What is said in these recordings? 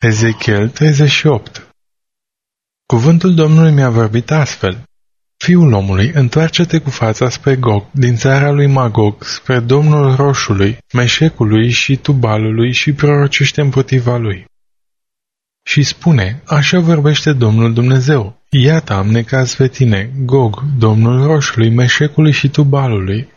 Ezechiel 38. Cuvântul Domnului mi-a vorbit astfel: Fiul omului, întoarce-te cu fața spre Gog, din țara lui Magog, spre Domnul Roșului, Meșecului și Tubalului și prorocește împotriva lui. Și spune: Așa vorbește Domnul Dumnezeu: Iată, am necaz pe tine, Gog, Domnul Roșului, Meșecului și Tubalului.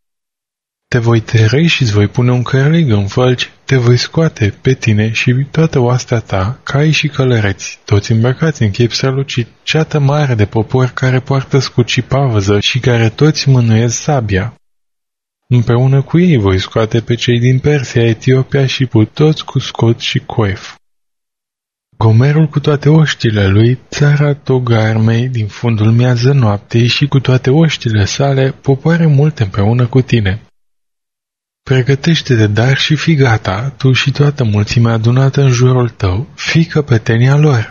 Te voi tărâi și îți voi pune un cărlig în fălci, te voi scoate pe tine și toată oastea ta, cai și călăreți, toți îmbrăcați în chip strălucit, ceată mare de popor care poartă scut și pavăză și care toți mânuiesc sabia. Împreună cu ei voi scoate pe cei din Persia, Etiopia și Put, toți cu scot și coif. Gomerul cu toate oștile lui, țara Togarmei din fundul miază noaptei și cu toate oștile sale, popoare multe împreună cu tine. Pregătește-te dar și fii gata, tu și toată mulțimea adunată în jurul tău, fii căpetenia lor.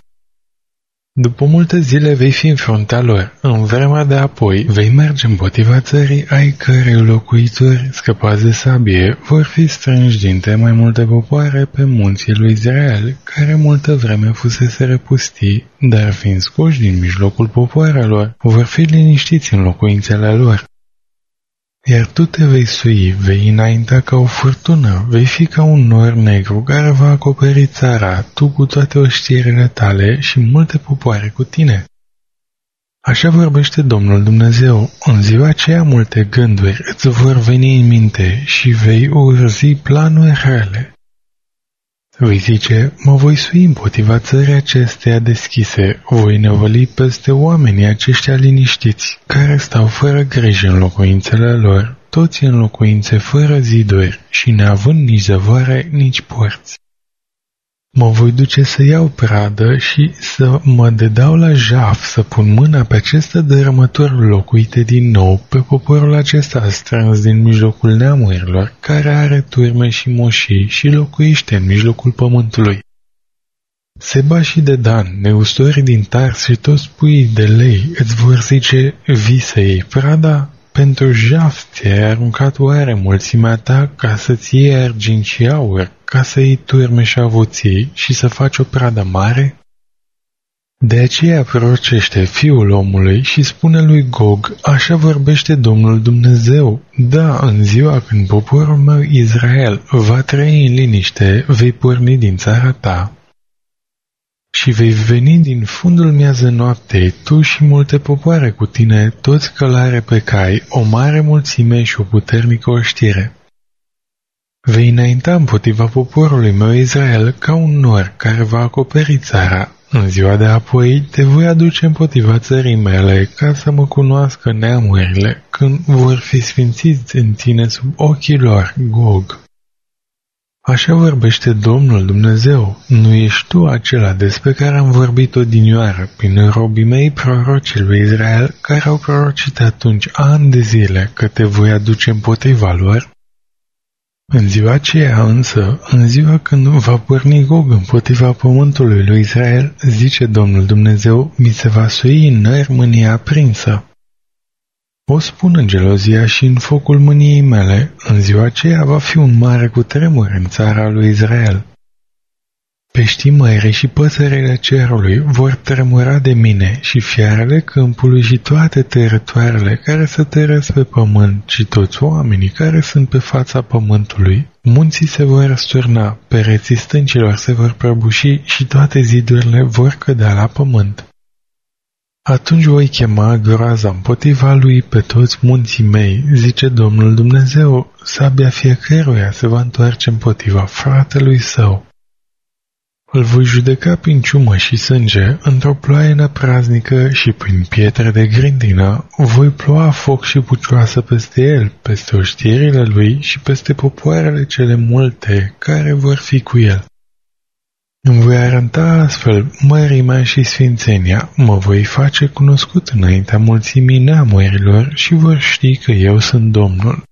După multe zile vei fi în fruntea lor, în vremea de apoi vei merge împotriva țării ai cărei locuitori, scăpați de sabie, vor fi strânși dintre mai multe popoare pe munții lui Israel, care multă vreme fusese repustii, dar fiind scoși din mijlocul popoarelor, vor fi liniștiți în locuințele lor. Iar tu te vei sui, vei înainta ca o furtună, vei fi ca un nor negru care va acoperi țara, tu cu toate oștirile tale și multe popoare cu tine. Așa vorbește Domnul Dumnezeu: în ziua aceea multe gânduri îți vor veni în minte și vei urzi planuri rele. Vei zice: mă voi sui împotriva țării acesteia deschise, voi năvăli peste oamenii aceștia liniștiți, care stau fără grijă în locuințele lor, toți în locuințe fără ziduri și neavând nici zăvoare, nici porți. Mă voi duce să iau pradă și să mă dedau la jaf, să pun mâna pe aceste dărâmături locuite din nou, pe poporul acesta strâns din mijlocul neamurilor, care are turme și moșii și locuiește în mijlocul pământului. Seba și Dedan, neustorii din Tars și toți puii de lei îți vor zice: vii să iei prada? Pentru jaf ți-ai aruncat oare mulțimea ta ca să-ți iei argint și aur, ca să iei turme și avuții și să faci o pradă mare? De aceea prorocește, Fiul omului, și spune lui Gog: așa vorbește Domnul Dumnezeu: da, în ziua când poporul meu Israel va trăi în liniște, vei porni din țara ta. Și vei veni din fundul miază noaptei, tu și multe popoare cu tine, toți călare pe cai, o mare mulțime și o puternică oștire. Vei înainta împotriva poporului meu Israel ca un nor care va acoperi țara. În ziua de apoi te voi aduce împotriva țării mele, ca să mă cunoască neamurile, când vor fi sfințiți în tine sub ochii lor, Gog. Așa vorbește Domnul Dumnezeu: nu ești tu acela despre care am vorbit odinioară prin robii mei prorocii lui Israel, care au prorocit atunci ani de zile că te voi aduce împotriva lor? În ziua aceea însă, în ziua când va porni Gog împotriva pământului lui Israel, zice Domnul Dumnezeu, mi se va sui în nări mânia aprinsă. O spun în gelozia și în focul mâniei mele, în ziua aceea va fi un mare cutremur în țara lui Israel. Peștii mării și păsările cerului vor tremura de mine și fiarele câmpului și toate tărătoarele care se tărăsc pe pământ și toți oamenii care sunt pe fața pământului. Munții se vor răsturna, pereții stâncilor se vor prăbuși și toate zidurile vor cădea la pământ. Atunci voi chema groaza împotriva lui pe toți munții mei, zice Domnul Dumnezeu, sabia fiecăruia se va întoarce împotriva fratelui său. Îl voi judeca prin ciumă și sânge, într-o ploaie năpraznică și prin pietre de grindină, voi ploua foc și pucioasă peste el, peste oștirile lui și peste popoarele cele multe care vor fi cu el. Îmi voi arăta astfel mărimea și sfințenia, mă voi face cunoscut înaintea mulțimii neamurilor și vor ști că eu sunt Domnul.